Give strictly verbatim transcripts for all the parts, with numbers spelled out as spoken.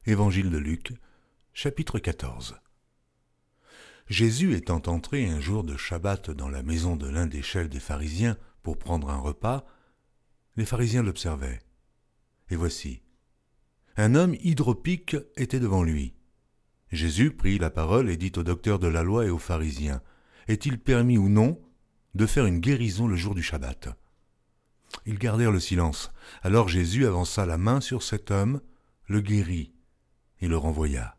Évangile de Luc, chapitre quatorze. Jésus étant entré un jour de Shabbat dans la maison de l'un des chefs des pharisiens pour prendre un repas, les pharisiens l'observaient. Et voici, un homme hydropique était devant lui. Jésus prit la parole et dit au docteur de la loi et aux pharisiens, « Est-il permis ou non de faire une guérison le jour du Shabbat ?» Ils gardèrent le silence. Alors Jésus avança la main sur cet homme, le guérit et le renvoya.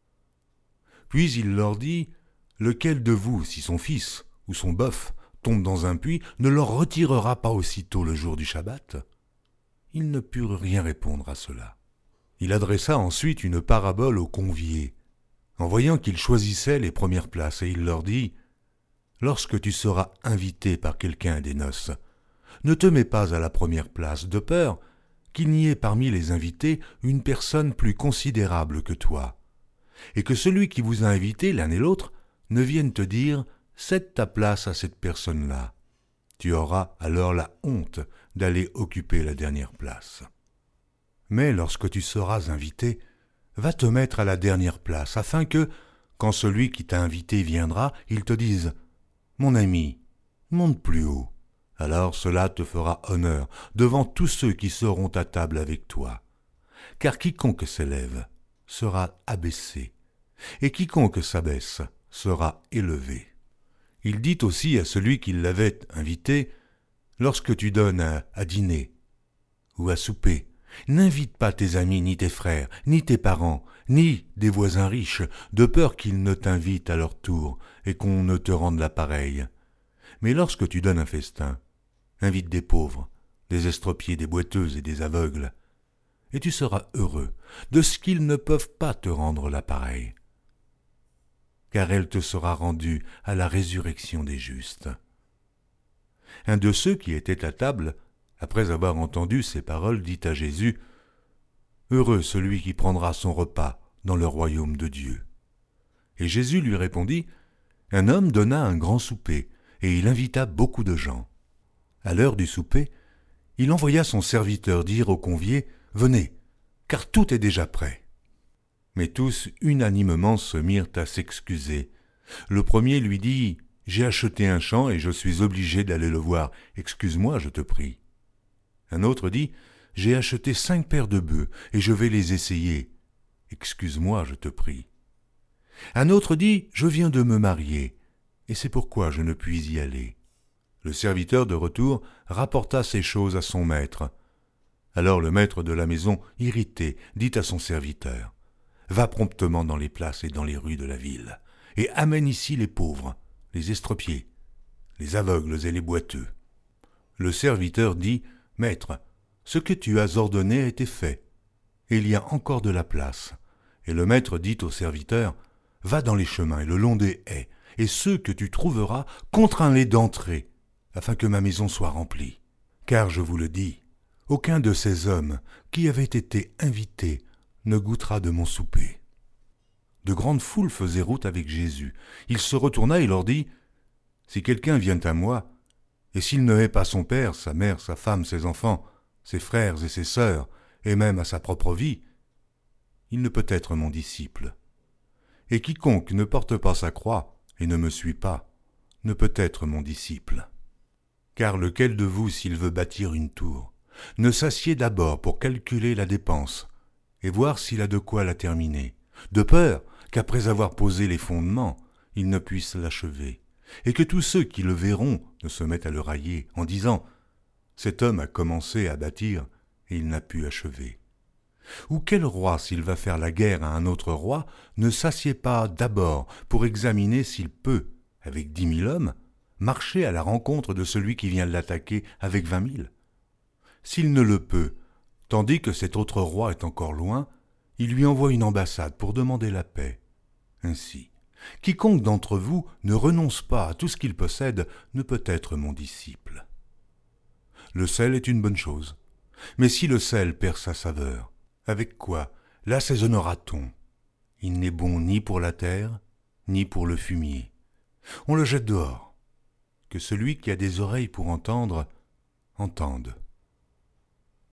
Puis il leur dit, « Lequel de vous, si son fils ou son bœuf tombe dans un puits, ne leur retirera pas aussitôt le jour du Shabbat ?» Ils ne purent rien répondre à cela. Il adressa ensuite une parabole aux conviés, en voyant qu'ils choisissaient les premières places, et il leur dit, « Lorsque tu seras invité par quelqu'un à des noces, ne te mets pas à la première place, de peur qu'il n'y ait parmi les invités une personne plus considérable que toi, et que celui qui vous a invité, l'un et l'autre, ne vienne te dire « cède ta place à cette personne-là ». Tu auras alors la honte d'aller occuper la dernière place. Mais lorsque tu seras invité, va te mettre à la dernière place, afin que, quand celui qui t'a invité viendra, il te dise « Mon ami, monte plus haut ». Alors cela te fera honneur devant tous ceux qui seront à table avec toi. Car quiconque s'élève sera abaissé, et quiconque s'abaisse sera élevé. Il dit aussi à celui qui l'avait invité, « Lorsque tu donnes à, à dîner ou à souper, n'invite pas tes amis, ni tes frères, ni tes parents, ni des voisins riches, de peur qu'ils ne t'invitent à leur tour et qu'on ne te rende la pareille. Mais lorsque tu donnes un festin, invite des pauvres, des estropiés, des boiteuses et des aveugles, et tu seras heureux de ce qu'ils ne peuvent pas te rendre la pareille, car elle te sera rendue à la résurrection des justes. » Un de ceux qui étaient à table, après avoir entendu ces paroles, dit à Jésus, « Heureux celui qui prendra son repas dans le royaume de Dieu. » Et Jésus lui répondit, « Un homme donna un grand souper, et il invita beaucoup de gens. À l'heure du souper, il envoya son serviteur dire aux conviés, « Venez, car tout est déjà prêt. » Mais tous unanimement se mirent à s'excuser. Le premier lui dit, « J'ai acheté un champ et je suis obligé d'aller le voir. Excuse-moi, je te prie. » Un autre dit, « J'ai acheté cinq paires de bœufs et je vais les essayer. Excuse-moi, je te prie. » Un autre dit, « Je viens de me marier et c'est pourquoi je ne puis y aller. » Le serviteur de retour rapporta ces choses à son maître. Alors le maître de la maison, irrité, dit à son serviteur, « Va promptement dans les places et dans les rues de la ville, et amène ici les pauvres, les estropiés, les aveugles et les boiteux. » Le serviteur dit, « Maître, ce que tu as ordonné a été fait, et il y a encore de la place. » Et le maître dit au serviteur, « Va dans les chemins et le long des haies, et ceux que tu trouveras, contrains-les d'entrer, afin que ma maison soit remplie. Car je vous le dis, aucun de ces hommes qui avaient été invités ne goûtera de mon souper. » De grandes foules faisaient route avec Jésus. Il se retourna et leur dit, « Si quelqu'un vient à moi, et s'il ne hait pas son père, sa mère, sa femme, ses enfants, ses frères et ses sœurs, et même à sa propre vie, il ne peut être mon disciple. Et quiconque ne porte pas sa croix et ne me suit pas, ne peut être mon disciple. Car lequel de vous, s'il veut bâtir une tour, ne s'assied d'abord pour calculer la dépense et voir s'il a de quoi la terminer, de peur qu'après avoir posé les fondements, il ne puisse l'achever, et que tous ceux qui le verront ne se mettent à le railler en disant « Cet homme a commencé à bâtir et il n'a pu achever. » Ou quel roi, s'il va faire la guerre à un autre roi, ne s'assied pas d'abord pour examiner s'il peut, avec dix mille hommes, marcher à la rencontre de celui qui vient l'attaquer avec vingt mille? S'il ne le peut, tandis que cet autre roi est encore loin, il lui envoie une ambassade pour demander la paix. Ainsi, quiconque d'entre vous ne renonce pas à tout ce qu'il possède ne peut être mon disciple. Le sel est une bonne chose, mais si le sel perd sa saveur, avec quoi l'assaisonnera-t-on? Il n'est bon ni pour la terre, ni pour le fumier. On le jette dehors. Que celui qui a des oreilles pour entendre, entende.